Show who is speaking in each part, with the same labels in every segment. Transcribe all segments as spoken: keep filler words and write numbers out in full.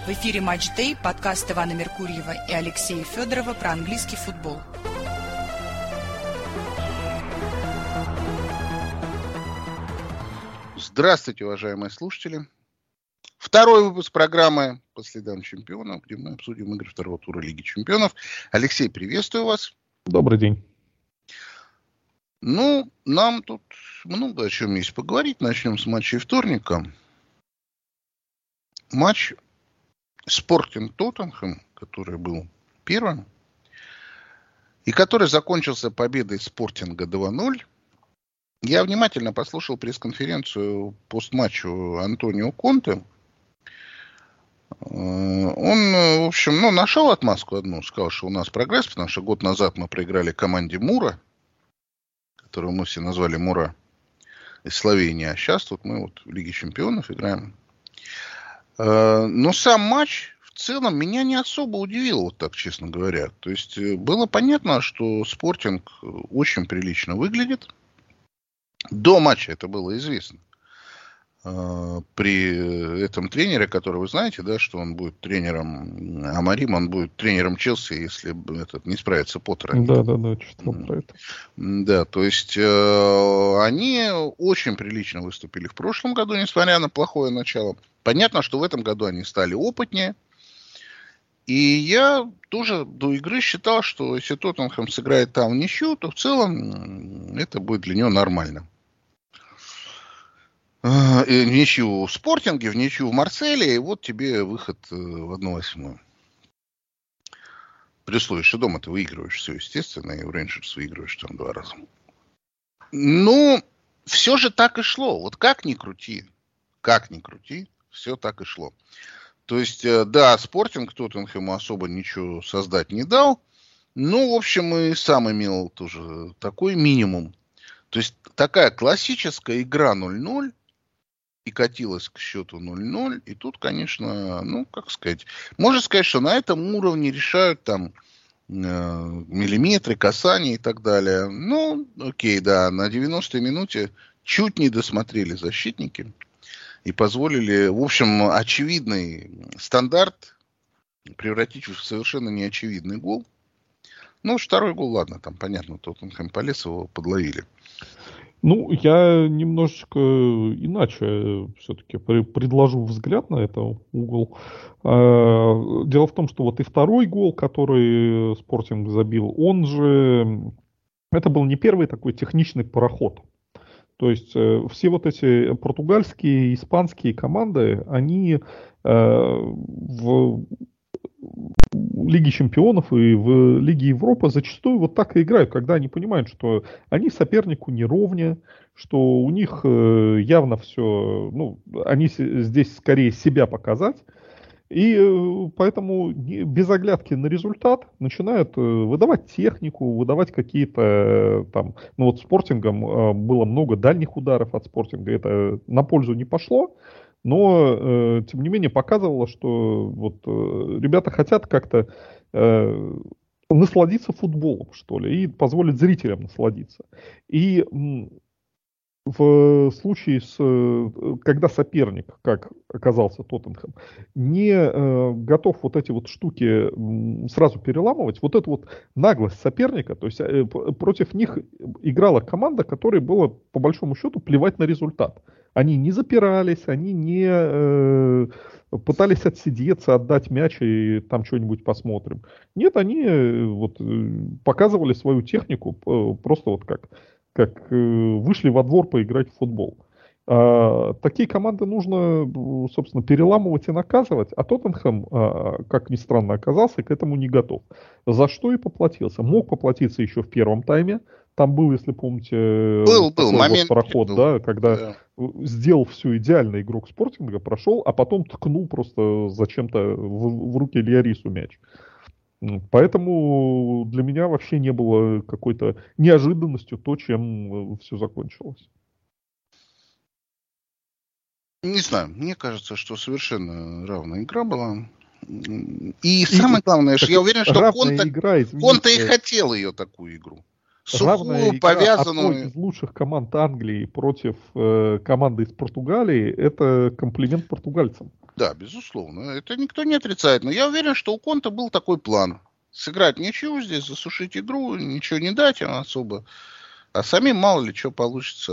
Speaker 1: В эфире «Матч Дэй», подкаст Ивана Меркурьева и Алексея Федорова про английский футбол.
Speaker 2: Здравствуйте, уважаемые слушатели. Второй выпуск программы «По следам чемпионов», где мы обсудим игры второго тура Лиги чемпионов. Алексей, приветствую вас.
Speaker 3: Добрый день.
Speaker 2: Ну, нам тут много о чем есть поговорить. Начнем с матчей вторника. Матч Спортинг-Тоттенхэм, который был первым, и который закончился победой Спортинга два ноль. Я внимательно послушал пресс-конференцию постматчу Антонио Конте. Он, в общем, ну, нашел отмазку одну, сказал, что у нас прогресс, потому что год назад мы проиграли команде Мура, которую мы все назвали Мура из Словении, а сейчас тут мы вот в Лиге чемпионов играем. Но сам матч в целом меня не особо удивил, вот так, честно говоря. То есть было понятно, что Спортинг очень прилично выглядит. До матча это было известно. При этом тренере, который вы знаете, да, что он будет тренером Амарим, он будет тренером Челси, если этот не справится Поттер.
Speaker 3: Да, да, да, читал про это.
Speaker 2: Да, то есть э, они очень прилично выступили в прошлом году, несмотря на плохое начало. Понятно, что в этом году они стали опытнее. И я тоже до игры считал, что если Тоттенхэм сыграет там в ничью, то в целом это будет для него нормально. В ничью в Спортинге, в ничью в Марселе, и вот тебе выход в одну восьмую. При условии, что дома ты выигрываешь все, естественно, и в Рейнджерс выигрываешь там два раза. Ну, все же так и шло. Вот как ни крути, как ни крути, все так и шло. То есть, да, Спортинг Тоттенхэму особо ничего создать не дал, но, в общем, и сам имел тоже такой минимум. То есть, такая классическая игра ноль ноль, и катилась к счету ноль ноль. И тут, конечно, ну, как сказать, можно сказать, что на этом уровне решают там э, миллиметры, касания и так далее. Ну, окей, да, на девяностой минуте чуть не досмотрели защитники и позволили, в общем, очевидный стандарт превратить в совершенно неочевидный гол. Ну, второй гол, ладно, там, понятно, Тоттенхэм полез, его подловили.
Speaker 3: Ну, я немножечко иначе все-таки предложу взгляд на этот угол. Дело в том, что вот и второй гол, который Спортинг забил, он же... Это был не первый такой техничный пароход. То есть все вот эти португальские, испанские команды, они в... Лиги чемпионов и в Лиге Европы зачастую вот так и играют, когда они понимают, что они сопернику не ровня, что у них явно все, ну, они здесь скорее себя показать, и поэтому без оглядки на результат начинают выдавать технику, выдавать какие-то там, ну вот Спортингом было много дальних ударов от Спортинга, это на пользу не пошло. Но, э, тем не менее, показывало, что вот, э, ребята хотят как-то э, насладиться футболом, что ли, и позволить зрителям насладиться. И м, в случае, с, когда соперник, как оказался Тоттенхэм, не э, готов вот эти вот штуки м, сразу переламывать, вот эту вот наглость соперника, то есть э, против них играла команда, которой было, по большому счету, плевать на результат. Они не запирались, они не э, пытались отсидеться, отдать мяч и там что-нибудь посмотрим. Нет, они э, вот, показывали свою технику э, просто вот как, как э, вышли во двор поиграть в футбол. А, такие команды нужно, собственно, переламывать и наказывать, а Тоттенхэм, а, как ни странно, оказался к этому не готов. За что и поплатился. Мог поплатиться еще в первом тайме. Там был, если помните,
Speaker 2: был, был,
Speaker 3: такой
Speaker 2: момент,
Speaker 3: вот проход,
Speaker 2: был.
Speaker 3: Да, когда
Speaker 2: Да.
Speaker 3: сделал все идеально игрок Спортинга, прошел, а потом ткнул просто зачем-то в, в руки Льярису мяч. Поэтому для меня вообще не было какой-то неожиданностью то, чем все закончилось.
Speaker 2: Не знаю, мне кажется, что совершенно равная игра была. И, и самое главное, что я уверен, что Конте, игра, Конте и хотел ее такую игру. Сухую, повязанную.
Speaker 3: Одной из лучших команд Англии против э, команды из Португалии — это комплимент португальцам.
Speaker 2: Да, безусловно. Это никто не отрицает. Но я уверен, что у Конте был такой план. Сыграть ничего здесь, засушить игру, ничего не дать им особо. А самим мало ли что получится.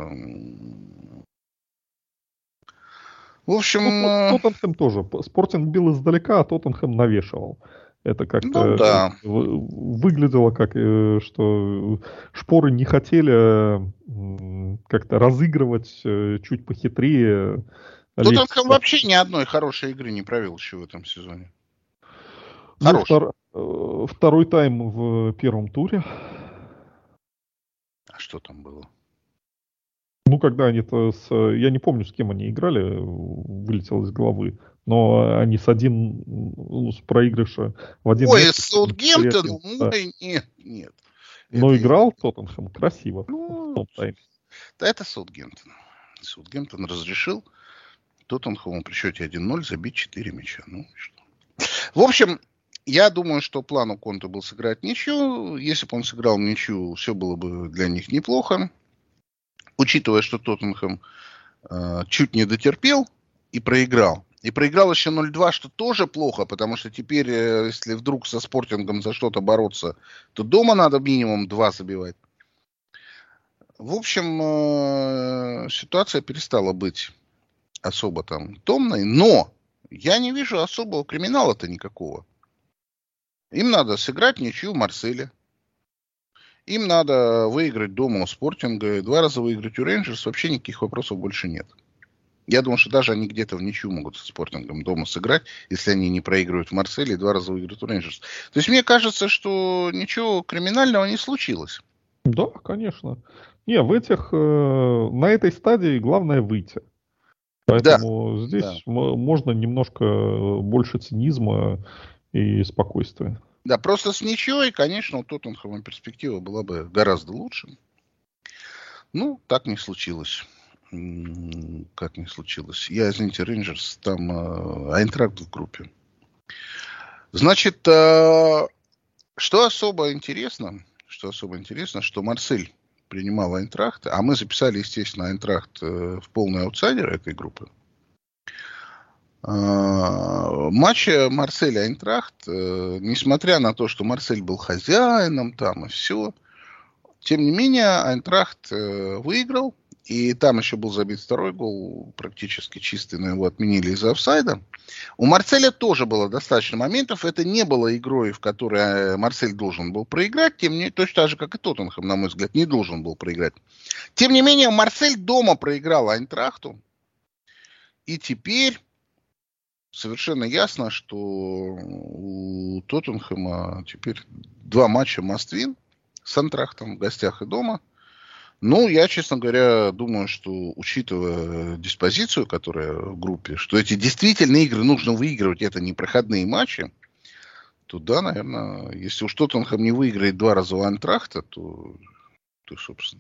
Speaker 2: В общем...
Speaker 3: Ну, Тоттенхэм тоже. Спортинг бил издалека, а Тоттенхэм навешивал. Это как-то
Speaker 2: ну, да.
Speaker 3: выглядело, как что шпоры не хотели как-то разыгрывать чуть похитрее.
Speaker 2: Тоттенхэм вообще ни одной хорошей игры не провел еще в этом сезоне.
Speaker 3: Ну, втор... Второй тайм в первом туре.
Speaker 2: А что там было?
Speaker 3: Ну, когда они-то с... Я не помню, с кем они играли, вылетело из головы. Но они с один... Ну, с проигрыша в один...
Speaker 2: Ой, с Саутгемптоном? Да. Ой, нет, нет.
Speaker 3: Но это играл я... Тоттенхэм красиво.
Speaker 2: Ну, да, это Саутгемптон. Саутгемптон разрешил Тоттенхэму при счете один ноль забить четыре мяча. Ну, что? В общем, я думаю, что план у Конте был сыграть ничью. Если бы он сыграл ничью, все было бы для них неплохо. Учитывая, что Тоттенхэм э, чуть не дотерпел и проиграл. И проиграл еще ноль два, что тоже плохо, потому что теперь, э, если вдруг со Спортингом за что-то бороться, то дома надо минимум два забивать. В общем, э, ситуация перестала быть особо там томной, но я не вижу особого криминала-то никакого. Им надо сыграть ничью в Марселе. Им надо выиграть дома у Спортинга, два раза выиграть у Рейнджерс, вообще никаких вопросов больше нет. Я думаю, что даже они где-то в ничью могут со Спортингом дома сыграть, если они не проигрывают в Марселе и два раза выиграют у Рейнджерс. То есть мне кажется, что ничего криминального не случилось.
Speaker 3: Да, конечно. Не, в этих, э, на этой стадии главное выйти. Поэтому да, здесь да. можно немножко больше цинизма и спокойствия.
Speaker 2: Да, просто с ничьей, конечно, у Тоттенхэма перспектива была бы гораздо лучше. Ну, так не случилось. Как не случилось. Я, извините, Рейнджерс, там э, Айнтрахт в группе. Значит, э, что особо интересно, что особо интересно, что Марсель принимал Айнтрахт, а мы записали, естественно, Айнтрахт э, в полный аутсайдер этой группы. Uh, матче Марсель-Айнтрахт, uh, несмотря на то, что Марсель был хозяином там и все, тем не менее Айнтрахт uh, выиграл, и там еще был забит второй гол, практически чистый, но его отменили из-за офсайда. У Марселя тоже было достаточно моментов, это не было игрой, в которой Марсель должен был проиграть, тем не точно так же, как и Тоттенхэм, на мой взгляд, не должен был проиграть. Тем не менее, Марсель дома проиграл Айнтрахту, и теперь совершенно ясно, что у Тоттенхэма теперь два матча must-win с Айнтрахтом в гостях и дома. Ну, я, честно говоря, думаю, что, учитывая диспозицию, которая в группе, что эти действительно игры нужно выигрывать, это не проходные матчи, то да, наверное, если уж Тоттенхэм не выиграет два раза у Айнтрахта, то, то собственно...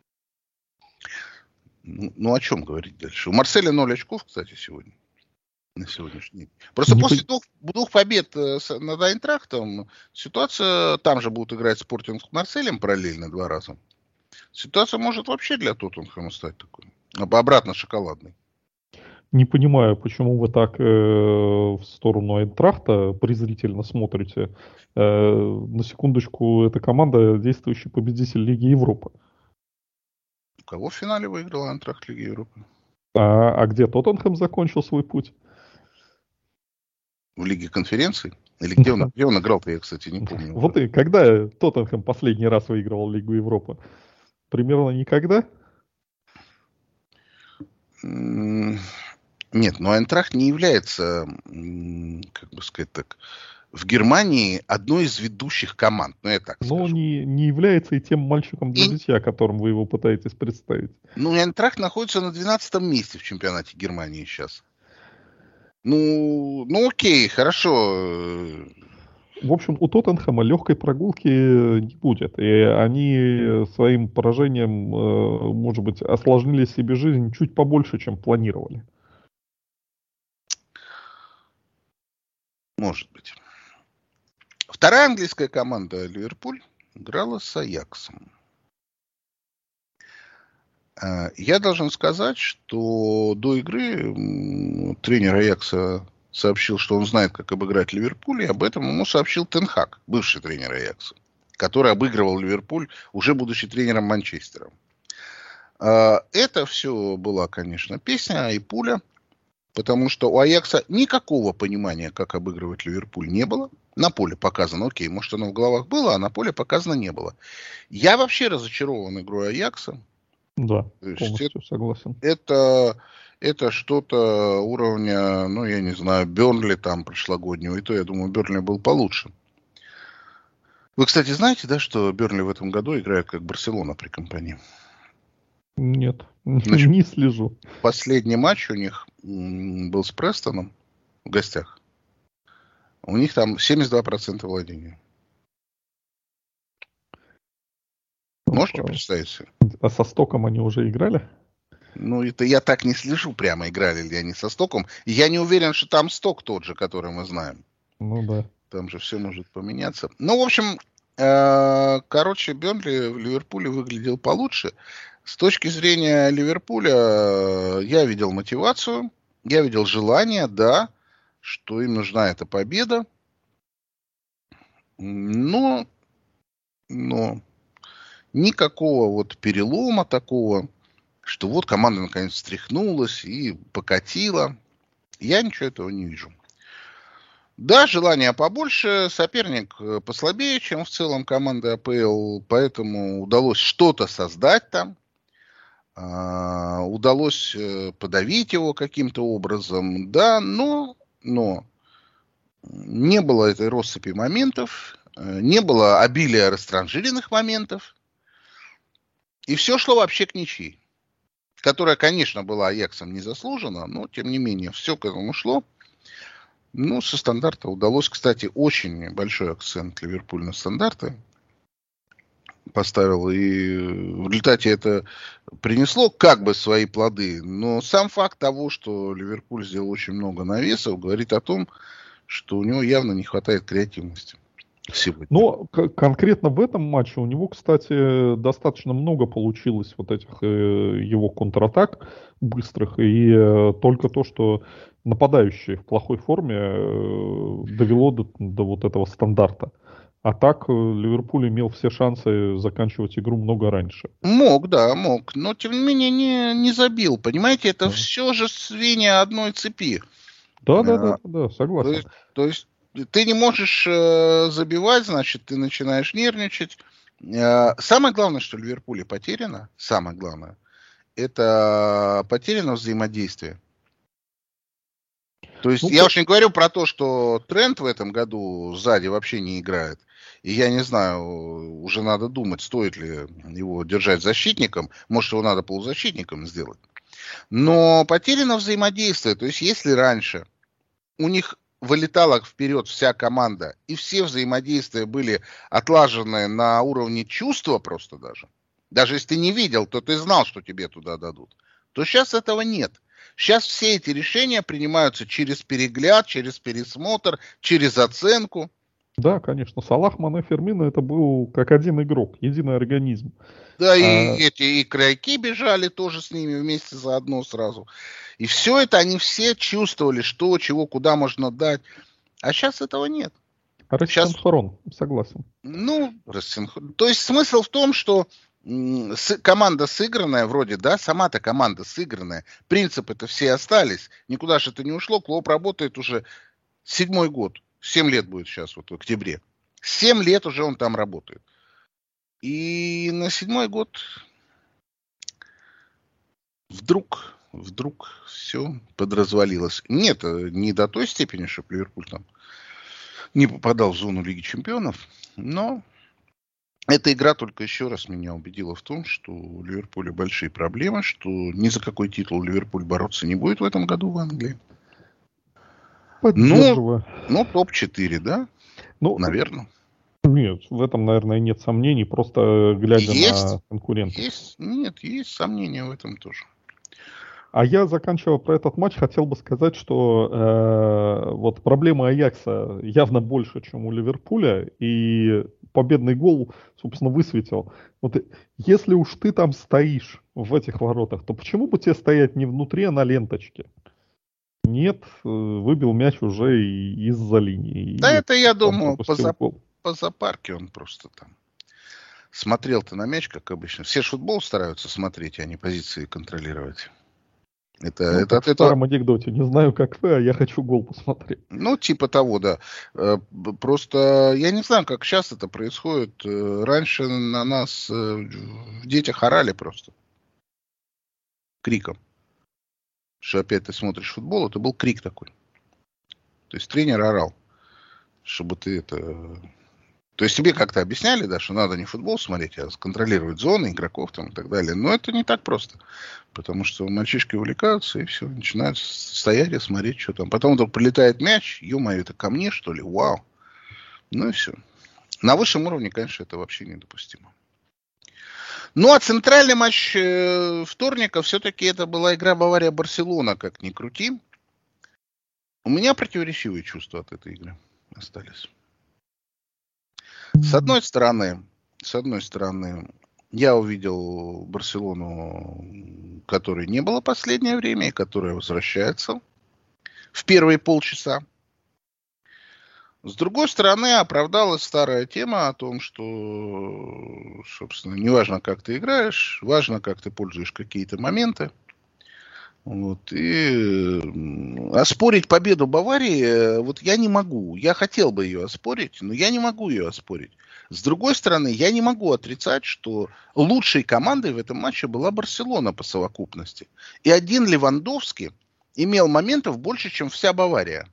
Speaker 2: Ну, ну, о чем говорить дальше? У Марселя ноль очков, кстати, сегодня. На сегодняшний день. Просто не после по... двух, двух побед над Айнтрахтом ситуация, там же будут играть Спортинг с Марселем параллельно два раза. Ситуация может вообще для Тоттенхэма стать такой. Обратно шоколадной.
Speaker 3: Не понимаю, почему вы так э, в сторону Айнтрахта презрительно смотрите. Э, на секундочку, это команда действующий победитель Лиги Европы.
Speaker 2: Кого в финале выиграл Айнтрахт Лиги Европы?
Speaker 3: А, а где Тоттенхэм закончил свой путь?
Speaker 2: В Лиге конференций? Или где он, где он играл-то, я, кстати, не помню.
Speaker 3: Вот и когда Тоттенхэм последний раз выигрывал Лигу Европы? Примерно никогда?
Speaker 2: Нет, но Айнтрахт не является, как бы сказать так, в Германии одной из ведущих команд. Ну, я так
Speaker 3: но
Speaker 2: скажу.
Speaker 3: Но не, не является и тем мальчиком для и... битья, которым вы его пытаетесь представить.
Speaker 2: Ну, Айнтрахт находится на двенадцатом месте в чемпионате Германии сейчас. Ну, ну окей, хорошо.
Speaker 3: В общем, у Тоттенхэма легкой прогулки не будет. И они своим поражением, может быть, осложнили себе жизнь чуть побольше, чем планировали.
Speaker 2: Может быть. Вторая английская команда Ливерпуль играла с Аяксом. Я должен сказать, что до игры тренер Аякса сообщил, что он знает, как обыграть Ливерпуль, и об этом ему сообщил Тен Хаг, бывший тренер Аякса, который обыгрывал Ливерпуль, уже будучи тренером Манчестера. Это все была, конечно, песня и пуля, потому что у Аякса никакого понимания, как обыгрывать Ливерпуль, не было. На поле показано, окей, может, оно в головах было, а на поле показано не было. Я вообще разочарован игрой Аякса.
Speaker 3: Да, полностью это, согласен.
Speaker 2: Это, это что-то уровня, ну, я не знаю, Бернли там прошлогоднего, и то, я думаю, Бернли был получше. Вы, кстати, знаете, да, что Бернли в этом году играет как Барселона при компании?
Speaker 3: Нет, Значит, не слежу.
Speaker 2: Последний матч у них был с Престоном в гостях. У них там семьдесят два процента владения. Можете представить себе?
Speaker 3: А со Стоком они уже играли?
Speaker 2: Ну, это я так не слежу, прямо играли ли они со Стоком. Я не уверен, что там Сток тот же, который мы знаем.
Speaker 3: Ну да.
Speaker 2: Там же все может поменяться. Ну, в общем, э, короче, Бернли в Ливерпуле выглядел получше. С точки зрения Ливерпуля э, я видел мотивацию, я видел желание, да, что им нужна эта победа. Но, но никакого вот перелома такого, что вот команда наконец встряхнулась и покатила. Я ничего этого не вижу. Да, желания побольше, соперник послабее, чем в целом команда АПЛ, поэтому удалось что-то создать там. Uh, удалось uh, подавить его каким-то образом, да, но, но не было этой россыпи моментов, uh, не было обилия растранжиренных моментов, и все шло вообще к ничьи, которая, конечно, была Аяксом незаслужена, но, тем не менее, все к этому шло. Ну, со стандарта удалось, кстати, очень большой акцент Ливерпуль на стандарты поставил, и в результате это принесло как бы свои плоды. Но сам факт того, что Ливерпуль сделал очень много навесов, говорит о том, что у него явно не хватает креативности сегодня.
Speaker 3: Но к- конкретно в этом матче у него, кстати, достаточно много получилось вот этих э, его контратак быстрых, и э, только то, что нападающие в плохой форме э, довело до, до вот этого стандарта. А так Ливерпуль имел все шансы заканчивать игру много раньше.
Speaker 2: Мог, да, мог. Но, тем не менее, не, не забил. Понимаете, это да. все же звенья одной цепи.
Speaker 3: Да, да, да, да, согласен.
Speaker 2: То есть, то есть ты не можешь э, забивать, значит, ты начинаешь нервничать. Э, самое главное, что в Ливерпуле потеряно, самое главное, это потеряно взаимодействие. То есть ну, я уж не говорю про то, что Трент в этом году сзади вообще не играет. И я не знаю, уже надо думать, стоит ли его держать защитником. Может, его надо полузащитником сделать. Но потеряно взаимодействие. То есть если раньше у них вылетала вперед вся команда, и все взаимодействия были отлажены на уровне чувства просто даже. Даже если ты не видел, то ты знал, что тебе туда дадут. То сейчас этого нет. Сейчас все эти решения принимаются через перегляд, через пересмотр, через оценку.
Speaker 3: Да, конечно. Салах, Мане, Фермино это был как один игрок, единый организм.
Speaker 2: Да, а... и эти и крайки бежали тоже с ними вместе заодно сразу. И все это они все чувствовали, что, чего, куда можно дать. А сейчас этого нет.
Speaker 3: Рассинхрон, сейчас... согласен.
Speaker 2: Ну, рассинхрон. То есть смысл в том, что команда сыгранная, вроде, да, сама-то команда сыгранная, принципы-то все остались, никуда же это не ушло, Клоп работает уже седьмой год, семь лет будет сейчас, вот в октябре, семь лет уже он там работает. И на седьмой год вдруг, вдруг все подразвалилось. Нет, не до той степени, чтобы Ливерпуль там не попадал в зону Лиги Чемпионов, но эта игра только еще раз меня убедила в том, что у Ливерпуля большие проблемы, что ни за какой титул Ливерпуль бороться не будет в этом году в Англии. Ну, ну топ четыре, да? Ну, наверное.
Speaker 3: Нет, в этом, наверное, нет сомнений, просто глядя есть, на конкурентов.
Speaker 2: Есть, нет, есть сомнения в этом тоже.
Speaker 3: А я, заканчивая про этот матч, хотел бы сказать, что э, вот проблема Аякса явно больше, чем у Ливерпуля, и победный гол, собственно, высветил. Вот если уж ты там стоишь в этих воротах, то почему бы тебе стоять не внутри, а на ленточке? Нет, э, выбил мяч уже и- из-за линии.
Speaker 2: Да,
Speaker 3: И
Speaker 2: это, я
Speaker 3: там
Speaker 2: думаю, по,
Speaker 3: пропустил
Speaker 2: за,
Speaker 3: гол.
Speaker 2: по запарке он просто там смотрел-то на мяч, как обычно. Все ж футбол стараются смотреть, а не позиции контролировать. Это,
Speaker 3: Ну,
Speaker 2: это
Speaker 3: как
Speaker 2: от
Speaker 3: в
Speaker 2: этого,
Speaker 3: старом анекдоте. Не знаю, как вы, а я хочу гол посмотреть.
Speaker 2: ну, типа того, да. Э, б- Просто я не знаю, как сейчас это происходит. Э, Раньше на нас э, в детях орали просто криком. Что опять ты смотришь футбол, это был крик такой. То есть тренер орал, чтобы ты это... То есть тебе как-то объясняли, да, что надо не футбол смотреть, а контролировать зоны игроков там и так далее. Но это не так просто. Потому что мальчишки увлекаются и все, начинают стоять и смотреть, что там. Потом вдруг прилетает мяч, ё-моё, это ко мне, что ли? Вау. Ну и все. На высшем уровне, конечно, это вообще недопустимо. Ну, а центральный матч э, вторника все-таки это была игра Бавария-Барселона, как ни крути. У меня противоречивые чувства от этой игры остались. С одной стороны, с одной стороны, я увидел Барселону, которой не было последнее время, и которая возвращается в первые полчаса. С другой стороны, оправдалась старая тема о том, что, собственно, не важно, как ты играешь, важно, как ты пользуешь какие-то моменты. Вот, и м, оспорить победу Баварии, э, вот я не могу. Я хотел бы ее оспорить, но я не могу ее оспорить. С другой стороны, я не могу отрицать, что лучшей командой в этом матче была Барселона по совокупности. И один Левандовский имел моментов больше, чем вся Бавария.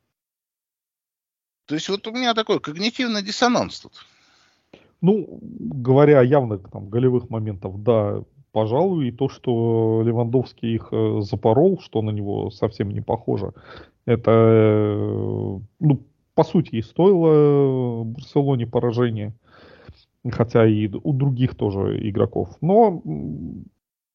Speaker 2: То есть вот у меня такой когнитивный диссонанс тут.
Speaker 3: Ну, говоря о явных там голевых моментах, да, пожалуй, и то, что Левандовский их э, запорол, что на него совсем не похоже, это, э, ну, по сути, и стоило Барселоне поражение, хотя и у других тоже игроков. Но м,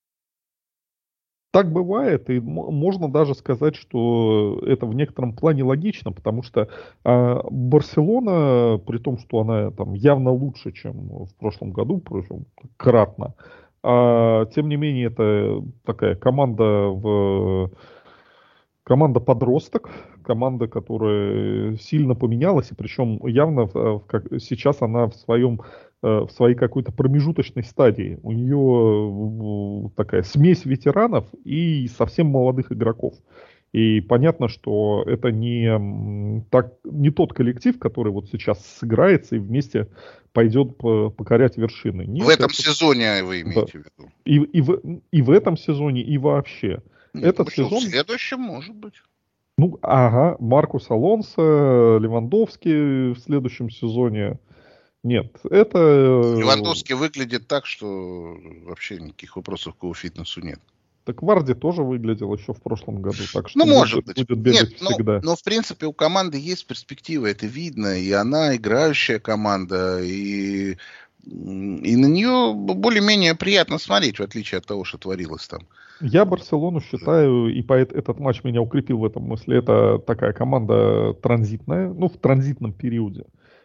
Speaker 3: так бывает, и м- можно даже сказать, что это в некотором плане логично, потому что а, Барселона, при том, что она там явно лучше, чем в прошлом году, причем кратно, а, тем не менее это такая команда в команда подросток, команда, которая сильно поменялась, и причем явно в- в как, сейчас она в своем э, в своей какой-то промежуточной стадии. У нее такая смесь ветеранов и совсем молодых игроков. И понятно, что это не, м, так, не тот коллектив, который вот сейчас сыграется и вместе пойдет по- покорять вершины.
Speaker 2: В
Speaker 3: Нет,
Speaker 2: этом
Speaker 3: это
Speaker 2: сезоне вы
Speaker 3: да.
Speaker 2: имеете в виду?
Speaker 3: И, и, в, и в этом сезоне, и вообще.
Speaker 2: Нет,
Speaker 3: Этот
Speaker 2: ну что, в
Speaker 3: сезон
Speaker 2: следующем может быть.
Speaker 3: ну, ага, Маркус Алонсо, Левандовский в следующем сезоне. Нет, это... э,
Speaker 2: Левандовский выглядит так, что вообще никаких вопросов к его фитнесу нет.
Speaker 3: Так Варди тоже выглядел еще в прошлом году, так
Speaker 2: Ну,
Speaker 3: что
Speaker 2: может
Speaker 3: будет,
Speaker 2: быть.
Speaker 3: будет
Speaker 2: Нет,
Speaker 3: бегать
Speaker 2: но,
Speaker 3: всегда.
Speaker 2: но в принципе у команды есть перспектива, это видно, и она играющая команда, и, и на нее более-менее приятно смотреть, в отличие от того, что творилось там.
Speaker 3: Я Барселону считаю, и по эт- этот матч меня укрепил в этом смысле, это такая команда транзитная, ну, в транзитном периоде.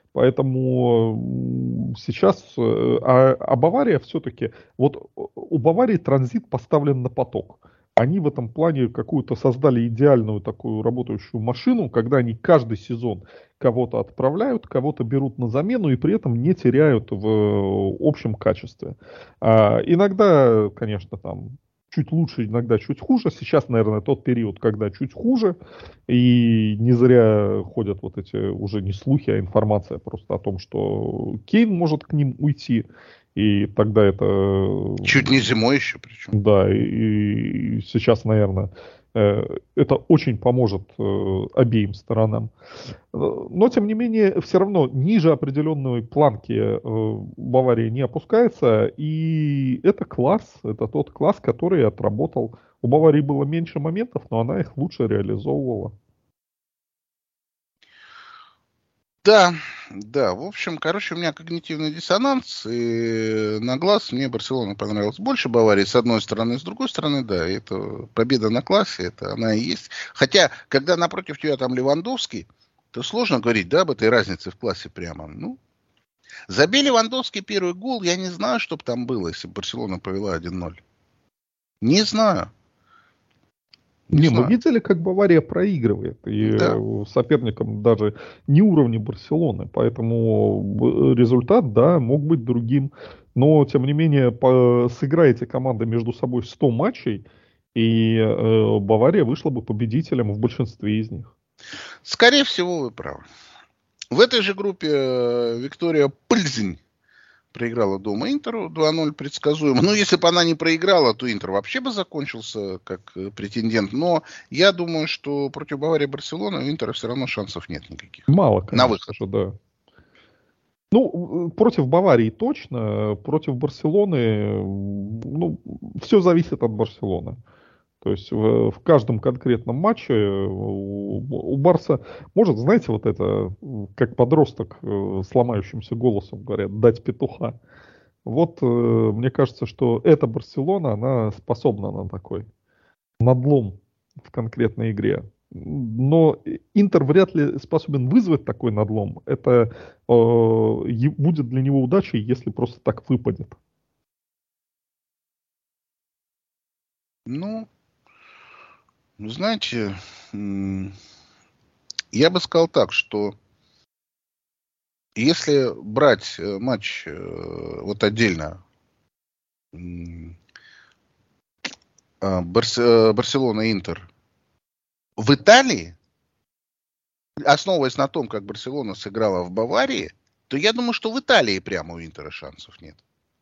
Speaker 3: Поэтому м, сейчас, э, а, а Бавария все-таки, вот у Баварии транзит поставлен на поток. Они в этом плане какую-то создали идеальную такую работающую машину, когда они каждый сезон кого-то отправляют, кого-то берут на замену и при этом не теряют в э, общем качестве. А, иногда, конечно, там чуть лучше, иногда чуть хуже. Сейчас, наверное, тот период, когда чуть хуже. И не зря ходят вот эти уже не слухи, а информация просто о том, что Кейн может к ним уйти. И тогда это...
Speaker 2: Чуть не зимой еще причем.
Speaker 3: Да, и, и сейчас, наверное, э, это очень поможет э, обеим сторонам. Э, Но, тем не менее, все равно ниже определенной планки э, Бавария не опускается, и это класс, это тот класс, который отработал. У Баварии было меньше моментов, но она их лучше реализовывала.
Speaker 2: Да, да. В общем, короче, у меня когнитивный диссонанс, и на глаз мне Барселона понравилась больше Баварии, с одной стороны, с другой стороны, да, это победа на классе, это она и есть. Хотя, когда напротив тебя там Левандовский, то сложно говорить, да, об этой разнице в классе прямо. Ну, забей Левандовский первый гол, я не знаю, что бы там было, если бы Барселона повела один ноль. Не знаю.
Speaker 3: Не,
Speaker 2: Не
Speaker 3: мы
Speaker 2: знаю.
Speaker 3: видели, как Бавария проигрывает, и
Speaker 2: Да.
Speaker 3: э, соперником даже не уровня Барселоны, поэтому б- результат, да, мог быть другим, но, тем не менее, по- сыграйте команды между собой сто матчей, и э, Бавария вышла бы победителем в большинстве из них.
Speaker 2: Скорее всего, вы правы. В этой же группе э, Виктория Пльзень проиграла дома Интеру два ноль предсказуемо. Ну, если бы она не проиграла, то Интер вообще бы закончился как э, претендент. Но я думаю, что против Баварии и Барселоны у Интера все равно шансов нет никаких.
Speaker 3: Мало,
Speaker 2: На
Speaker 3: конечно
Speaker 2: выход.
Speaker 3: же, да. Ну, э, против Баварии точно, против Барселоны, э, ну, все зависит от Барселоны. То есть в, в каждом конкретном матче у, у Барса может, знаете, вот это, как подросток э, с ломающимся голосом говорят, дать петуха. Вот э, мне кажется, что эта Барселона, она способна на такой надлом в конкретной игре. Но Интер вряд ли способен вызвать такой надлом. Это э, е- будет для него удачей, если просто так выпадет.
Speaker 2: Ну, ну, знаете, м, я бы сказал так, что если брать э, матч э, вот отдельно м, а, Барс- э, Барселона-Интер в Италии, основываясь на том, как Барселона сыграла в Баварии, то я думаю, что в Италии прямо у Интера шансов нет.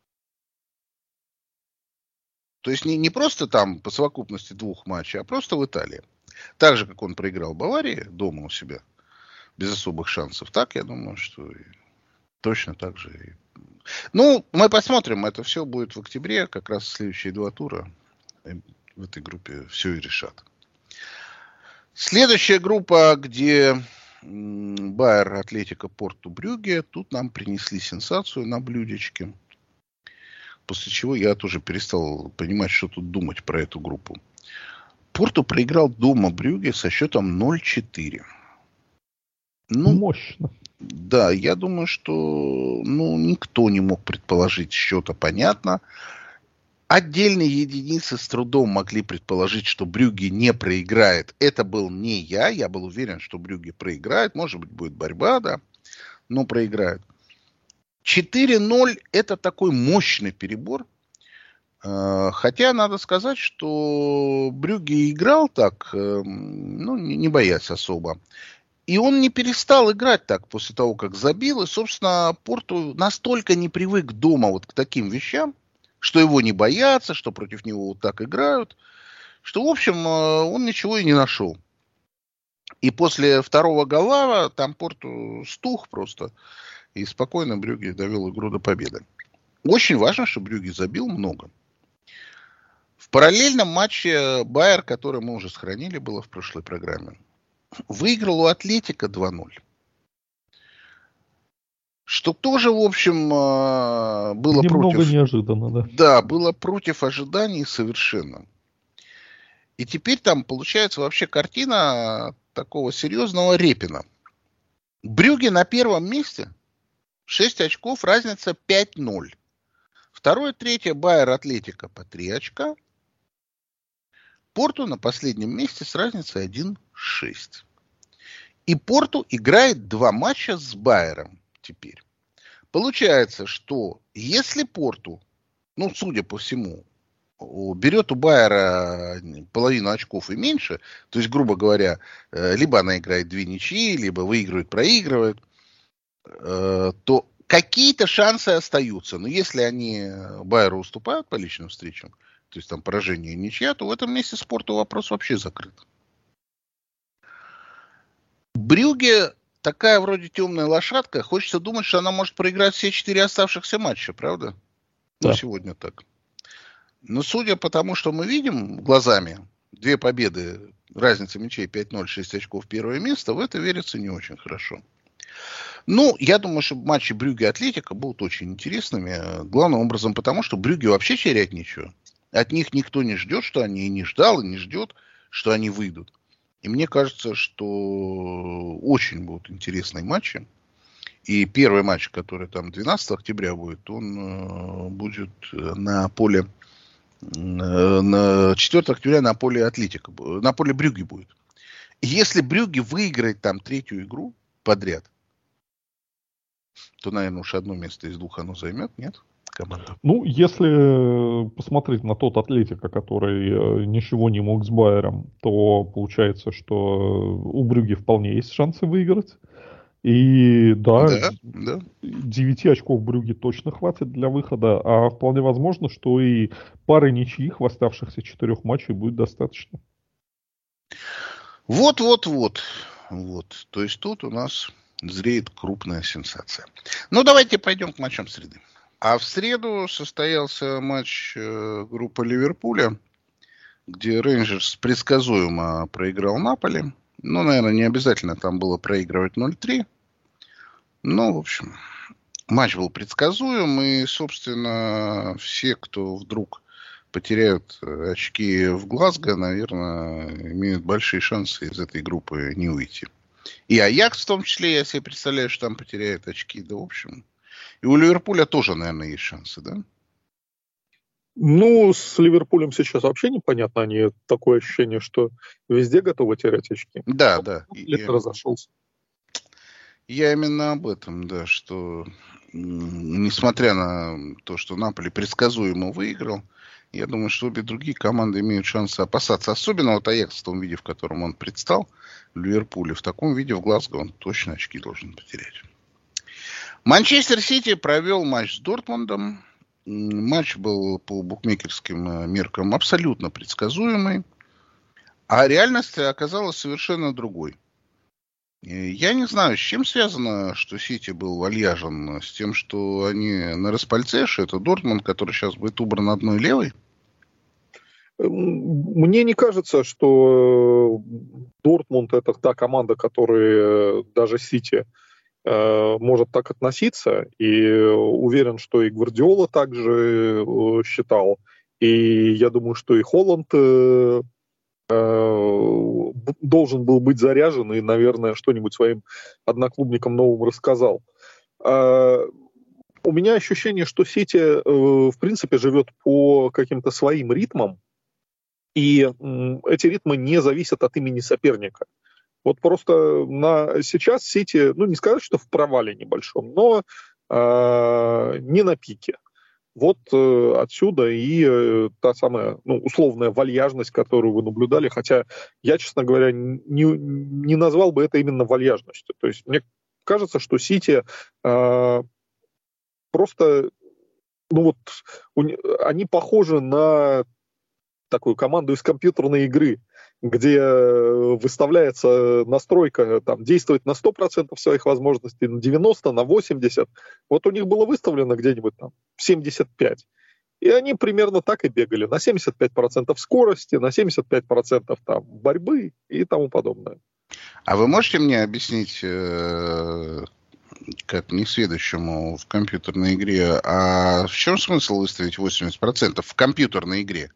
Speaker 2: То есть не, не просто там по совокупности двух матчей, а просто в Италии. Так же, как он проиграл Баварии дома у себя, без особых шансов, так я думаю, что и точно так же. и- Ну, мы посмотрим, это все будет в октябре, как раз следующие два тура э, в этой группе все и решат. Следующая группа, где м, Байер, Атлетико, Порту, Брюгге, тут нам принесли сенсацию на блюдечке. После чего я тоже перестал понимать, что тут думать про эту группу. Порту проиграл дома Брюгге со счетом ноль четыре. Ну,
Speaker 3: Мощно.
Speaker 2: да, я думаю, что ну, никто не мог предположить счета, понятно. Отдельные единицы с трудом могли предположить, что Брюгге не проиграет. Это был не я. Я был уверен, что Брюгге проиграет. Может быть, будет борьба, да, но проиграет. четыре ноль это такой мощный перебор. Хотя надо сказать, что Брюгге играл так, ну, не боясь особо. И он не перестал играть так после того, как забил. И, собственно, Порту настолько не привык дома вот к таким вещам, что его не боятся, что против него вот так играют, что, в общем, он ничего и не нашел. И после второго гола там Порту стух просто. И спокойно Брюгге довел игру до победы. Очень важно, что Брюгге забил много. В параллельном матче Байер, который мы уже сохранили, было в прошлой программе, выиграл у Атлетика два ноль. Что тоже, в общем, было
Speaker 3: Немного
Speaker 2: против...
Speaker 3: неожиданно, да.
Speaker 2: Да, было против ожиданий совершенно. И теперь там получается вообще картина такого серьезного Репина. Брюгге на первом месте. шесть очков, разница пять ноль. Второе, третье, Байер, Атлетика по три очка. Порту на последнем месте с разницей один шесть. И Порту играет два матча с Байером теперь. Получается, что если Порту, ну, судя по всему, берет у Байера половину очков и меньше, то есть, грубо говоря, либо она играет две ничьи, либо выигрывает, проигрывает, то какие-то шансы остаются. Но если они Байеру уступают по личным встречам, то есть там поражение и ничья, то в этом месте спорту вопрос вообще закрыт. Брюгге такая вроде темная лошадка. Хочется думать, что она может проиграть все четыре оставшихся матча, правда? Да. Ну, сегодня так. Но судя по тому, что мы видим глазами, две победы, разница мячей пять ноль, шесть очков, первое место, в это верится не очень хорошо. Ну, я думаю, что матчи Брюгге и Атлетико будут очень интересными. Главным образом потому, что Брюгге вообще терять нечего. От них никто не ждет, что они и не ждал, и не ждет, что они выйдут. И мне кажется, что очень будут интересные матчи. И первый матч, который там двенадцатого октября будет, он э, будет на поле э, на четвёртого октября на поле Атлетико, на поле Брюгге будет. И если Брюгге выиграет там третью игру подряд, то, наверное, уж одно место из двух оно займет, нет? Команда.
Speaker 3: Ну, если посмотреть на тот Атлетико, который ничего не мог с Байером, то получается, что у Брюгге вполне есть шансы выиграть. И да,
Speaker 2: Да, да.
Speaker 3: девяти очков Брюгге точно хватит для выхода, а вполне возможно, что и пары ничьих в оставшихся четырех матчей будет достаточно.
Speaker 2: Вот-вот-вот. Вот. То есть тут у нас зреет крупная сенсация. Ну, давайте пойдем к матчам среды. А в среду состоялся матч э, группы Ливерпуля, где Рейнджерс предсказуемо проиграл Наполи. Ну, наверное, не обязательно там было проигрывать ноль три. Ну, в общем, матч был предсказуем. И, собственно, все, кто вдруг потеряют очки в Глазго, наверное, имеют большие шансы из этой группы не уйти. И Аякс в том числе, я себе представляю, что там потеряет очки. Да, в общем. И у Ливерпуля тоже, наверное, есть шансы, да?
Speaker 4: Ну, с Ливерпулем сейчас вообще непонятно. Они такое ощущение, что везде готовы терять очки.
Speaker 2: Да, Но да.
Speaker 4: Или я, разошелся.
Speaker 2: Я именно об этом, да, что несмотря на то, что Наполи предсказуемо выиграл, я думаю, что обе другие команды имеют шансы опасаться. Особенно вот Аякс в том виде, в котором он предстал, в Ливерпуле. В таком виде в Глазго он точно очки должен потерять. Манчестер Сити провел матч с Дортмундом. Матч был по букмекерским меркам абсолютно предсказуемый. А реальность оказалась совершенно другой. Я не знаю, с чем связано, что Сити был вальяжен. С тем, что они на распальце, что это Дортмунд, который сейчас будет убран одной левой?
Speaker 4: Мне не кажется, что Дортмунд это та команда, которая даже Сити может так относиться. И уверен, что и Гвардиола также считал. И я думаю, что и Холланд должен был быть заряжен и, наверное, что-нибудь своим одноклубникам новым рассказал. У меня ощущение, что Сити, в принципе, живет по каким-то своим ритмам, и эти ритмы не зависят от имени соперника. Вот просто на, сейчас Сити, ну, не сказать, что в провале небольшом, но э, не на пике. Вот э, отсюда и э, та самая, ну, условная вальяжность, которую вы наблюдали, хотя я, честно говоря, не, не назвал бы это именно вальяжностью. То есть мне кажется, что Сити э, просто, ну вот, у, они похожи на такую команду из компьютерной игры, где выставляется настройка там, действовать на сто процентов своих возможностей, на девяносто процентов, на восемьдесят процентов. Вот у них было выставлено где-нибудь там семьдесят пять процентов. И они примерно так и бегали. На семьдесят пять процентов скорости, на семьдесят пять процентов там, борьбы и тому подобное.
Speaker 2: А вы можете мне объяснить, как несведущему в компьютерной игре, а в чем смысл выставить восемьдесят процентов в компьютерной игре?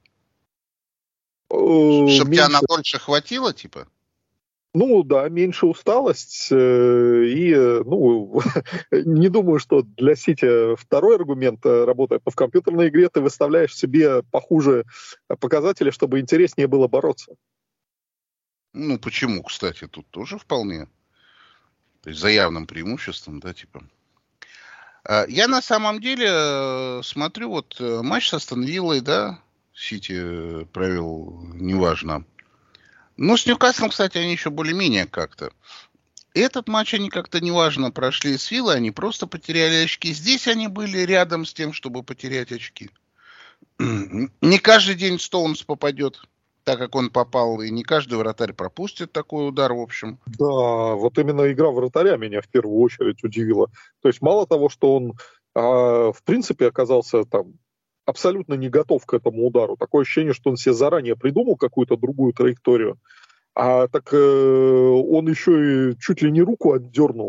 Speaker 2: Чтобы тебя на дольше хватило, типа?
Speaker 4: Ну да, меньше усталость. И, ну, не думаю, что для Сити второй аргумент, работая в компьютерной игре, ты выставляешь себе похуже показатели, чтобы интереснее было бороться.
Speaker 2: Ну, почему, кстати, тут тоже вполне. То есть за явным преимуществом, да, типа. Я на самом деле смотрю, вот матч с Астон Виллой, да, Сити провел, неважно. Но с Ньюкаслом, кстати, они еще более-менее как-то. Этот матч они как-то неважно прошли с Виллой, они просто потеряли очки. Здесь они были рядом с тем, чтобы потерять очки. Не каждый день Стоунс попадет, так как он попал, и не каждый вратарь пропустит такой удар, в общем.
Speaker 4: Да, вот именно игра вратаря меня в первую очередь удивила. То есть мало того, что он, а, в принципе, оказался там абсолютно не готов к этому удару. Такое ощущение, что он себе заранее придумал какую-то другую траекторию, а так э, он еще и чуть ли не руку отдернул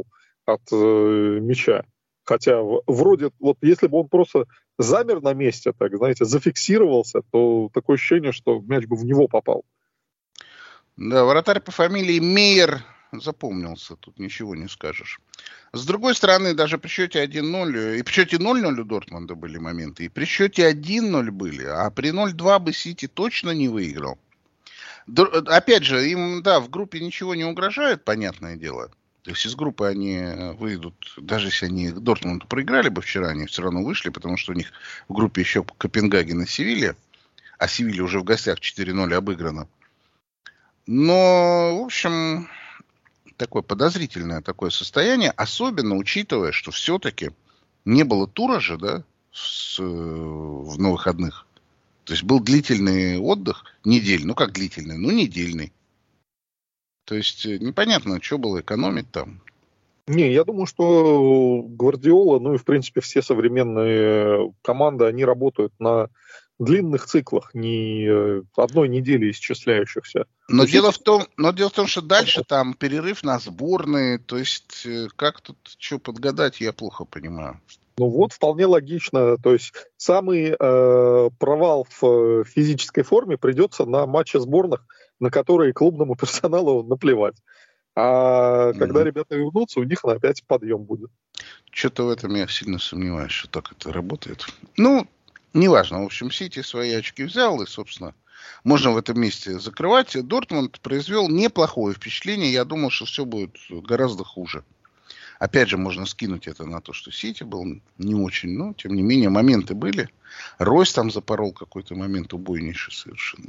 Speaker 4: от э, мяча. Хотя в, вроде, вот если бы он просто замер на месте, так, знаете, зафиксировался, то такое ощущение, что мяч бы в него попал.
Speaker 2: Да, вратарь по фамилии Мейер запомнился, тут ничего не скажешь. С другой стороны, даже при счете один ноль, и при счете ноль ноль у Дортмунда были моменты, и при счете один ноль были, а при ноль два бы Сити точно не выиграл. Опять же, им, да, в группе ничего не угрожает, понятное дело. То есть из группы они выйдут, даже если они Дортмунду проиграли бы вчера, они все равно вышли, потому что у них в группе еще Копенгаген и Севилья, а Севилья уже в гостях четыре ноль обыграна. Но, в общем, такое подозрительное такое состояние, особенно учитывая, что все-таки не было тура же, да, с, в, на выходных. То есть был длительный отдых, недельный, ну как длительный, ну недельный. То есть непонятно, что было экономить там.
Speaker 4: Не, я думаю, что Гвардиола, ну и в принципе все современные команды, они работают на длинных циклах, не одной недели исчисляющихся.
Speaker 2: Но
Speaker 4: то
Speaker 2: дело,
Speaker 4: есть...
Speaker 2: в том, но дело в том, что дальше там перерыв на сборные, то есть как тут что подгадать, я плохо понимаю.
Speaker 4: Ну вот, вполне логично. То есть самый э, провал в физической форме придется на матчи сборных, на которые клубному персоналу наплевать. А mm-hmm. когда ребята вернутся, у них опять подъем будет.
Speaker 2: Что-то в этом я сильно сомневаюсь, что так это работает. Ну, неважно. В общем, Сити свои очки взял, и, собственно, можно в этом месте закрывать. Дортмунд произвел неплохое впечатление. Я думал, что все будет гораздо хуже. Опять же, можно скинуть это на то, что Сити был не очень, но, тем не менее, моменты были. Ройс там запорол какой-то момент убойнейший совершенно.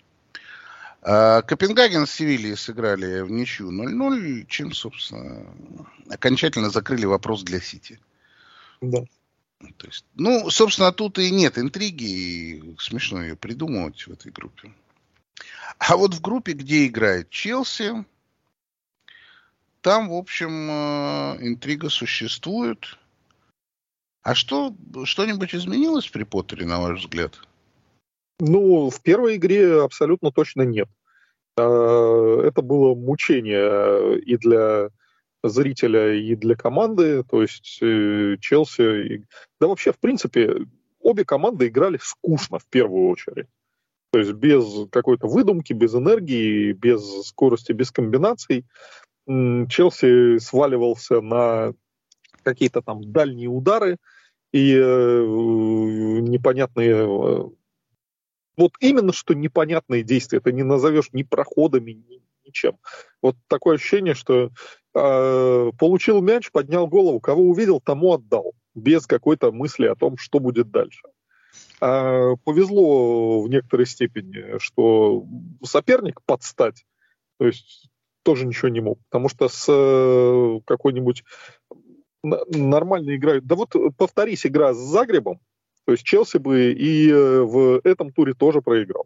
Speaker 2: А Копенгаген с Севильей сыграли в ничью ноль ноль, чем, собственно, окончательно закрыли вопрос для Сити.
Speaker 4: Да.
Speaker 2: То есть, ну, собственно, тут и нет интриги, и смешно ее придумывать в этой группе. А вот в группе, где играет Челси, там, в общем, интрига существует. А что, что-нибудь изменилось при Поттере, на ваш взгляд?
Speaker 4: Ну, в первой игре абсолютно точно нет. Это было мучение и для зрителя, и для команды. То есть Челси... Да вообще, в принципе, обе команды играли скучно в первую очередь. То есть без какой-то выдумки, без энергии, без скорости, без комбинаций. Челси сваливался на какие-то там дальние удары и э, непонятные... Э, вот именно что непонятные действия. Это не назовешь ни проходами, ни ничем. Вот такое ощущение, что э, получил мяч, поднял голову, кого увидел, тому отдал. Без какой-то мысли о том, что будет дальше. Э, повезло в некоторой степени, что соперник под стать. То есть тоже ничего не мог. Потому что с э, какой-нибудь нормальной игрой... Да вот повторись игра с Загребом, то есть Челси бы и э, в этом туре тоже проиграл.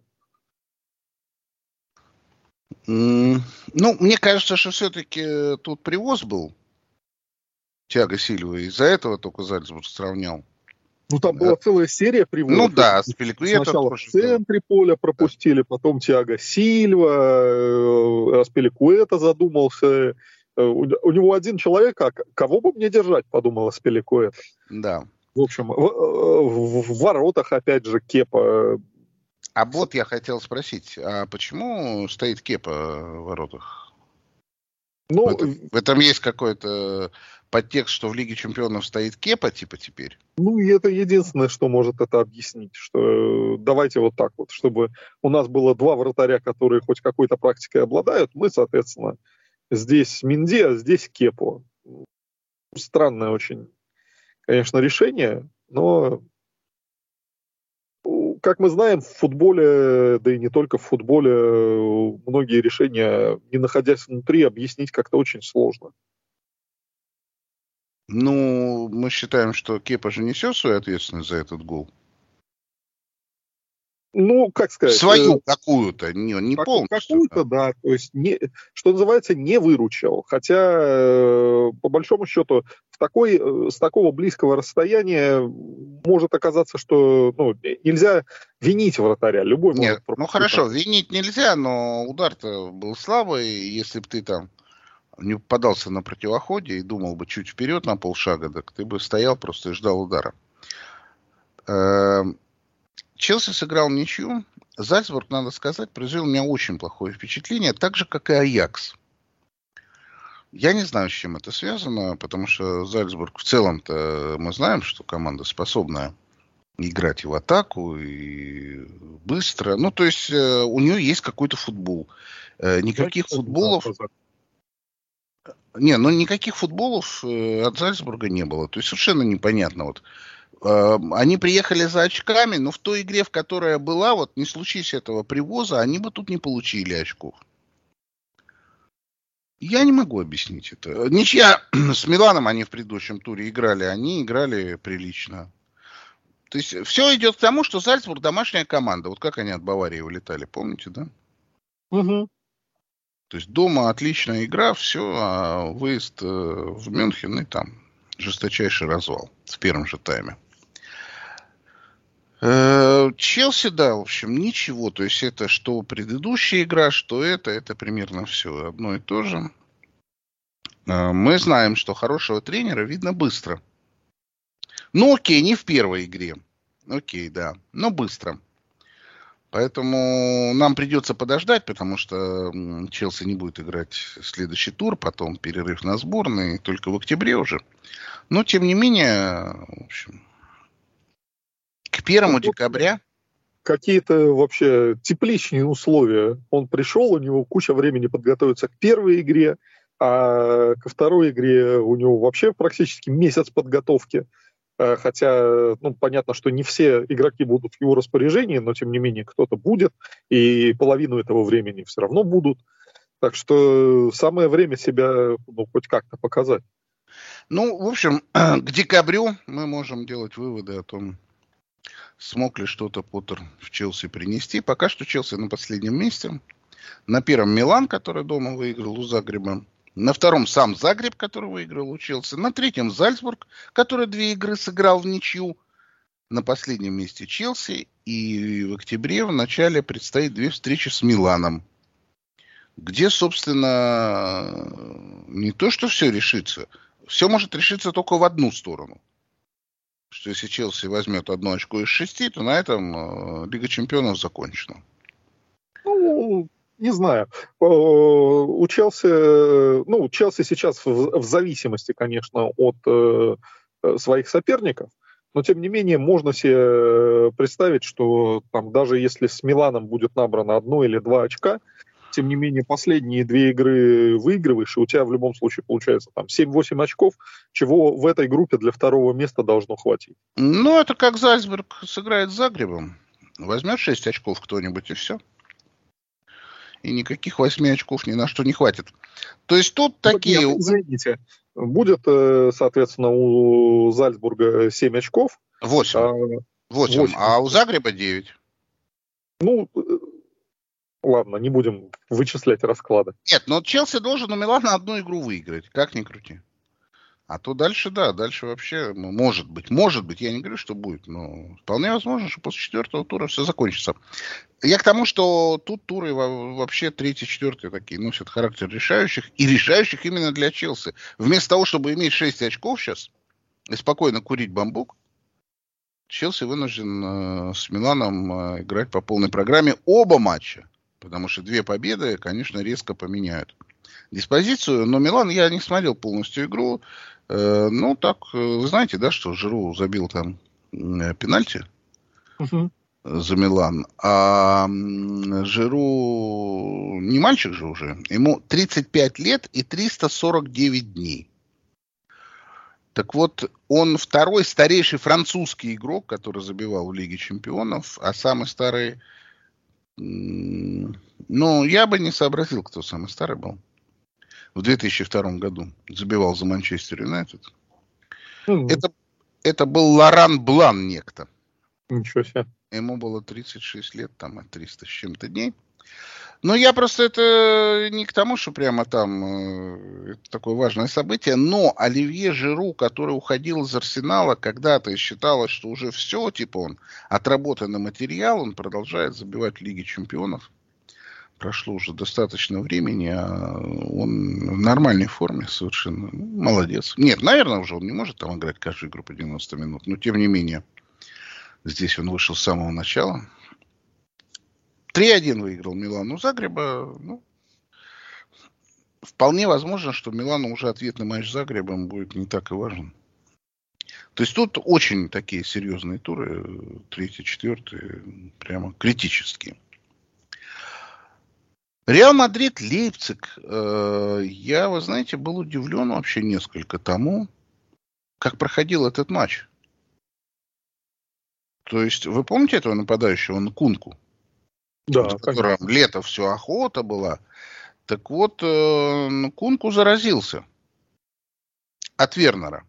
Speaker 2: Mm, ну, мне кажется, что все-таки тут привоз был Тиаго Сильва. Из-за этого только Зальцбург сравнял.
Speaker 4: Ну, там была целая серия приводов.
Speaker 2: Ну да, Аспиликуэта
Speaker 4: сначала
Speaker 2: тоже,
Speaker 4: в центре да. поля пропустили, да. потом Тиаго Сильва, Аспиликуэта задумался. У, у него один человек, а кого бы мне держать, подумал Аспиликуэта.
Speaker 2: Да.
Speaker 4: В общем, в, в, в воротах опять же Кепа.
Speaker 2: А вот я хотел спросить, а почему стоит Кепа в воротах? Ну, в, этом, в этом есть какой-то подтекст, что в Лиге Чемпионов стоит Кепа, типа теперь?
Speaker 4: Ну, и это единственное, что может это объяснить, что давайте вот так вот, чтобы у нас было два вратаря, которые хоть какой-то практикой обладают, мы, соответственно, здесь Минди, а здесь Кепо. Странное очень, конечно, решение, но, как мы знаем, в футболе, да и не только в футболе, многие решения, не находясь внутри, объяснить как-то очень сложно.
Speaker 2: Ну, мы считаем, что Кепа же несет свою ответственность за этот гол.
Speaker 4: Ну, как сказать...
Speaker 2: Свою э, какую-то, не, не как, полностью.
Speaker 4: Какую-то, да. То есть, не, что называется, не выручил. Хотя, э, по большому счету, в такой, э, с такого близкого расстояния может оказаться, что ну, нельзя винить вратаря. Любой
Speaker 2: Нет,
Speaker 4: может
Speaker 2: ну хорошо, винить нельзя, но удар-то был слабый. Если бы ты там не попадался на противоходе и думал бы чуть вперед на полшага, так ты бы стоял просто и ждал удара. Челси сыграл ничью. Зальцбург, надо сказать, произвел у меня очень плохое впечатление, так же, как и Аякс. Я не знаю, с чем это связано, потому что Зальцбург в целом-то мы знаем, что команда способна играть и в атаку, и быстро. Ну, то есть у нее есть какой-то футбол. Никаких футболов... Не, ну никаких футболов от Зальцбурга не было. То есть совершенно непонятно. Вот они приехали за очками, но в той игре, в которой была, вот не случись этого привоза, они бы тут не получили очков. Я не могу объяснить это. Ничья с Миланом они в предыдущем туре играли, они играли прилично. То есть все идет к тому, что Зальцбург домашняя команда. Вот как они от Баварии улетали, помните, да?
Speaker 4: Угу.
Speaker 2: То есть дома отличная игра, все, а выезд в Мюнхен и там жесточайший развал в первом же тайме. Челси, да, в общем, ничего. То есть это что предыдущая игра, что это, это примерно все одно и то же. Мы знаем, что хорошего тренера видно быстро. Ну, окей, не в первой игре. Окей, да, но быстро. Поэтому нам придется подождать, потому что Челси не будет играть следующий тур, потом перерыв на сборные, только в октябре уже. Но, тем не менее, в общем, к первому декабря...
Speaker 4: Какие-то вообще тепличные условия. Он пришел, у него куча времени подготовиться к первой игре, а ко второй игре у него вообще практически месяц подготовки. Хотя, ну, понятно, что не все игроки будут в его распоряжении, но, тем не менее, кто-то будет, и половину этого времени все равно будут. Так что самое время себя, ну, хоть как-то показать.
Speaker 2: Ну, в общем, к декабрю мы можем делать выводы о том, смог ли что-то Поттер в Челси принести. Пока что Челси на последнем месте. На первом Милан, который дома выиграл у Загреба. На втором сам Загреб, который выиграл у Челси. На третьем Зальцбург, который две игры сыграл в ничью. На последнем месте Челси. И в октябре в начале предстоит две встречи с Миланом. Где, собственно, не то, что все решится. Все может решиться только в одну сторону. Что если Челси возьмет одно очко из шести, то на этом Лига Чемпионов закончена.
Speaker 4: Ну... Не знаю. У Челси, ну, Челси сейчас в, в зависимости, конечно, от э, своих соперников, но тем не менее можно себе представить, что там даже если с Миланом будет набрано одно или два очка, тем не менее последние две игры выигрываешь, и у тебя в любом случае получается там семь-восемь очков, чего в этой группе для второго места должно хватить.
Speaker 2: Ну, это как Зальцбург сыграет с Загребом. Возьмет шесть очков кто-нибудь и все. И никаких восьми очков ни на что не хватит. То есть тут такие...
Speaker 4: Нет, извините. Будет, соответственно, у Зальцбурга семь очков.
Speaker 2: восемь. А, восемь. восемь. А у Загреба девять.
Speaker 4: Ну, ладно, не будем вычислять расклады.
Speaker 2: Нет, но Челси должен у Милана одну игру выиграть. Как ни крути. А то дальше, да, дальше вообще может быть. Может быть, я не говорю, что будет, но вполне возможно, что после четвертого тура все закончится. Я к тому, что тут туры вообще третий, четвертый такие носят характер решающих. И решающих именно для Челси. Вместо того, чтобы иметь шесть очков сейчас и спокойно курить бамбук, Челси вынужден э, с Миланом э, играть по полной программе оба матча. Потому что две победы, конечно, резко поменяют диспозицию. Но Милан, я не смотрел полностью игру. Э, ну, так, вы знаете, да, что Жиру забил там э, пенальти uh-huh. за Милан. А Жиру не мальчик же уже. Ему тридцать пять лет и триста сорок девять дней. Так вот, он второй старейший французский игрок, который забивал в Лиге Чемпионов, а самый старый... Ну, я бы не сообразил, кто самый старый был. В две тысячи втором году забивал за Манчестер Юнайтед. Mm-hmm. Это, это был Лоран Блан некто.
Speaker 4: Ничего себе.
Speaker 2: Ему было тридцать шесть лет, там, от триста с чем-то дней. Но я просто это не к тому, что прямо там э, это такое важное событие, но Оливье Жиру, который уходил из Арсенала когда-то и считалось, что уже все, типа он отработанный материал, он продолжает забивать в Лиге Чемпионов. Прошло уже достаточно времени, а он в нормальной форме совершенно. Молодец. Нет, наверное, уже он не может там играть каждую игру по девяносто минут, но тем не менее, здесь он вышел с самого начала. три один выиграл Милан у Загреба. Ну, вполне возможно, что Милану уже ответный матч с Загребом будет не так и важен. То есть тут очень такие серьезные туры, третий, четвертый, прямо критические. Реал Мадрид, Лейпциг. Я, вы знаете, был удивлен вообще несколько тому, как проходил этот матч. То есть, вы помните этого нападающего Нкунку?
Speaker 4: Да,
Speaker 2: в котором лето все охота была. Так вот, Нкунку заразился от Вернера.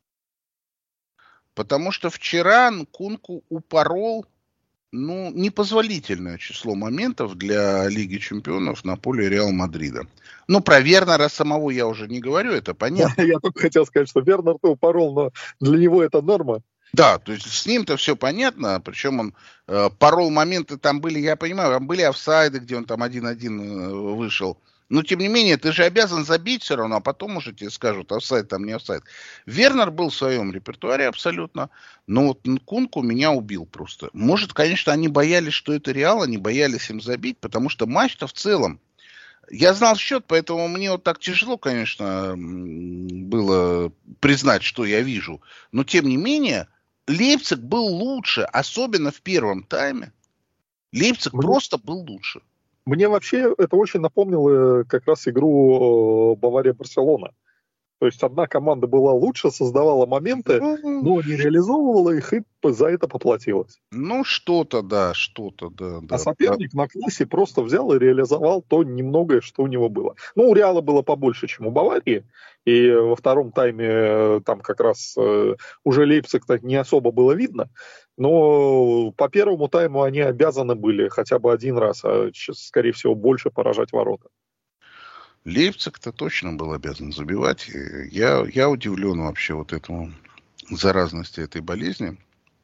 Speaker 2: Потому что вчера Нкунку упорол ну, непозволительное число моментов для Лиги Чемпионов на поле Реал Мадрида. Ну, про Вернера самого я уже не говорю, это понятно.
Speaker 4: Я только хотел сказать, что Вернер-то упорол, но для него это норма.
Speaker 2: Да, то есть с ним-то все понятно, причем он э, порол моменты там были, я понимаю, там были офсайды, где он там один-один э, вышел. Но, тем не менее, ты же обязан забить все равно, а потом уже тебе скажут, офсайд там, не офсайд. Вернер был в своем репертуаре абсолютно, но вот Нкунку меня убил просто. Может, конечно, они боялись, что это Реал, они боялись им забить, потому что матч-то в целом. Я знал счет, поэтому мне вот так тяжело, конечно, было признать, что я вижу. Но, тем не менее, Лейпциг был лучше, особенно в первом тайме. Лейпциг Мне... просто был лучше.
Speaker 4: Мне вообще это очень напомнило как раз игру Бавария-Барселона. То есть одна команда была лучше, создавала моменты, но не реализовывала их и за это поплатилась.
Speaker 2: Ну, что-то, да, что-то, да. да
Speaker 4: а соперник да. на классе просто взял и реализовал то немногое, что у него было. Ну, у Реала было побольше, чем у Баварии. И во втором тайме там как раз э, уже Лейпциг-то не особо было видно. Но по первому тайму они обязаны были хотя бы один раз, а скорее всего больше поражать ворота.
Speaker 2: Лейпциг-то точно был обязан забивать. Я, я удивлен вообще вот этому заразности этой болезни.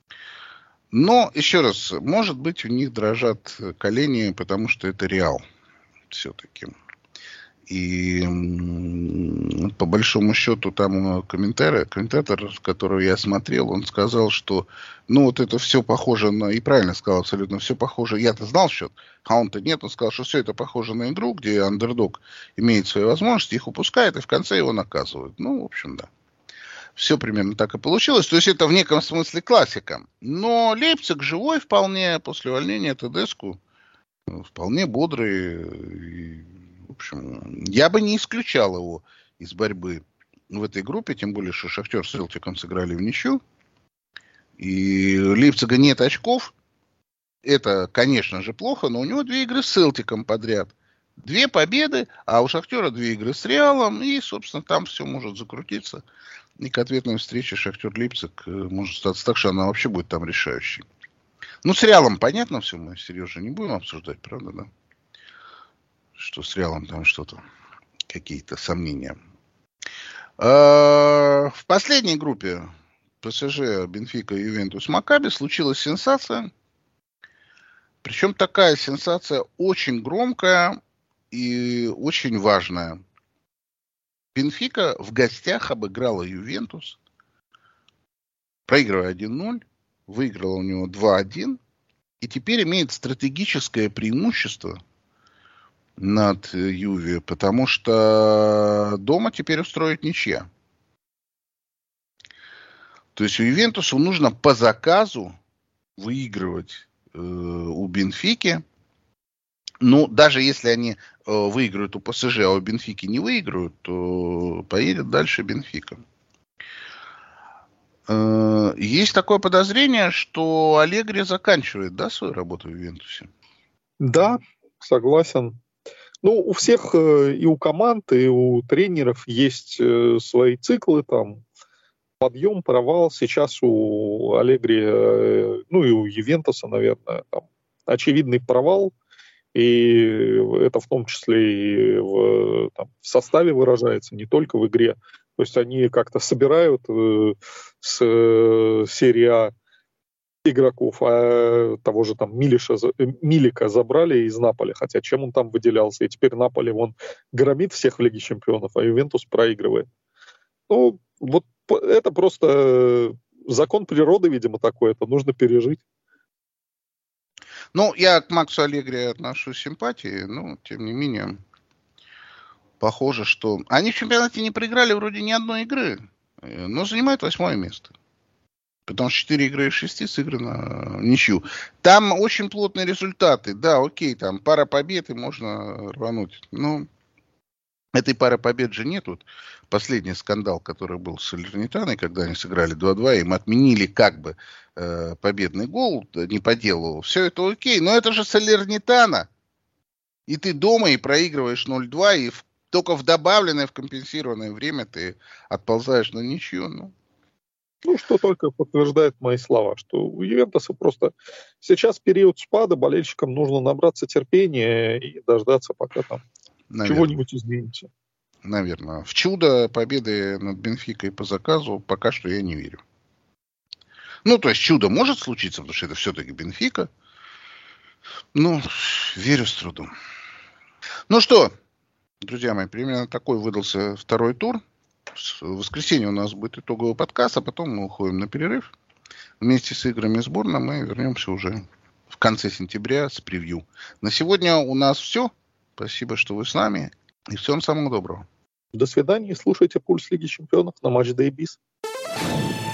Speaker 2: Но, еще раз, может быть, у них дрожат колени, потому что это Реал все-таки. И по большому счету там комментатор, комментатор, которого я смотрел, он сказал, что ну вот это все похоже на, и правильно сказал абсолютно, все похоже, я-то знал счет, а он-то нет, он сказал, что все это похоже на игру, где андердог имеет свои возможности, их упускает и в конце его наказывают. Ну, в общем, да. Все примерно так и получилось. То есть это в неком смысле классика. Но Лейпциг живой вполне после увольнения Тедеску, вполне бодрый. В общем, я бы не исключал его из борьбы в этой группе, тем более, что Шахтер с Селтиком сыграли в ничью. И Лейпцига нет очков. Это, конечно же, плохо, но у него две игры с Селтиком подряд. Две победы, а у Шахтера две игры с Реалом. И, собственно, там все может закрутиться. И к ответной встрече Шахтер-Лейпциг может статься так, что она вообще будет там решающей. Ну, с Реалом понятно все, мы серьезно не будем обсуждать, правда, да? Что с Реалом там что-то, какие-то сомнения. В последней группе ПСЖ, Бенфика, Ювентус, Макаби случилась сенсация. Причем такая сенсация очень громкая и очень важная. Бенфика в гостях обыграла Ювентус, проигрывая один ноль, выиграла у него два один и теперь имеет стратегическое преимущество над Юве, потому что дома теперь устроить ничья. То есть у Ювентусу нужно по заказу выигрывать э, у Бенфики. Ну, даже если они э, выиграют у ПСЖ, а у Бенфики не выиграют, то поедет дальше Бенфика. Э, есть такое подозрение, что Аллегри заканчивает, да, свою работу в Ювентусе?
Speaker 4: Да, согласен. Ну, у всех э, и у команд, и у тренеров есть э, свои циклы, там, подъем, провал. Сейчас у Аллегри, э, ну и у Ювентуса, наверное, там, очевидный провал, и это в том числе и в, там, в составе выражается, не только в игре. То есть они как-то собирают э, с э, серии А игроков, а того же там Милиша, Милика забрали из Наполи, хотя чем он там выделялся, и теперь Наполи, он громит всех в Лиге Чемпионов, а Ювентус проигрывает. Ну, вот это просто закон природы, видимо, такой, это нужно пережить.
Speaker 2: Ну, я к Максу Аллегри отношусь с симпатией, но, тем не менее, похоже, что... Они в чемпионате не проиграли вроде ни одной игры, но занимают восьмое место. Потому что четыре игры из шести сыграно в ничью. Там очень плотные результаты. Да, окей, там пара побед и можно рвануть. Но этой пары побед же нет. Вот последний скандал, который был с Салернитаной, когда они сыграли два-два, им отменили как бы э, победный гол, не по делу. Все это окей, но это же Салернитана. И ты дома и проигрываешь ноль-два, и в, только в добавленное, в компенсированное время ты отползаешь на ничью. Ну.
Speaker 4: Ну, что только подтверждает мои слова, что у Ювентуса просто сейчас период спада, болельщикам нужно набраться терпения и дождаться, пока там Наверное. чего-нибудь изменится.
Speaker 2: Наверное. В чудо победы над Бенфикой по заказу пока что я не верю. Ну, то есть чудо может случиться, потому что это все-таки Бенфика. Ну, верю с трудом. Ну что, друзья мои, примерно такой выдался второй тур. В воскресенье у нас будет итоговый подкаст, а потом мы уходим на перерыв. Вместе с играми сборной мы вернемся уже в конце сентября с превью. На сегодня у нас все. Спасибо, что вы с нами. И всем самого доброго.
Speaker 4: До свидания. Слушайте «Пульс Лиги Чемпионов» на Матч Дэй Биз.